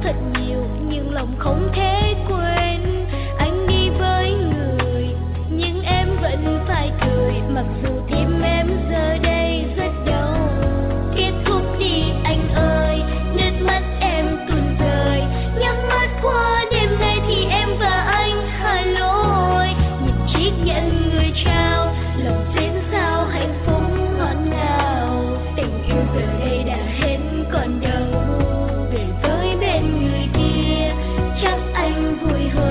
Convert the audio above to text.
thật nhiều nhưng lòng không thể quên. Anh đi với người nhưng em vẫn phải cười, mặc dù tim em giờ đây rất đau. Kết thúc đi anh ơi, nước mắt em tuôn rơi, nhắm mắt qua đêm nay thì em và anh hạ lối. Nhìn chiếc nhẫn người trao, lòng xến xao hạnh phúc ngọt ngào. Tình yêu giờ đây đã hết còn đâu, về với bên người kia chắc anh vui hơn.